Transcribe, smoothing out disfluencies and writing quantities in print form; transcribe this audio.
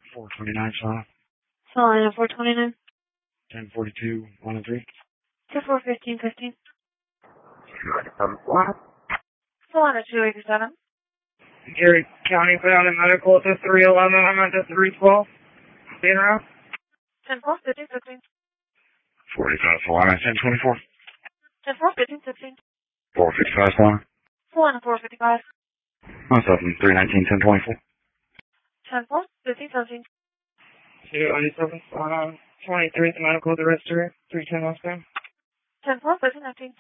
429 Solana. Solana 429. 1042, 1 and 3. 241515. Solana 287. Erie County put out a medical at the 311. I'm at the 312. Being around. 10-4, 15, 16. 45 Solana, 1024. 10-4, 15, 16. 455 Solana. Solana 455. Myself in 319, 1024. 10-4, 15, 17. 297 Solana 23 at the medical at the register. 310 westbound. 10-4, 15, 19.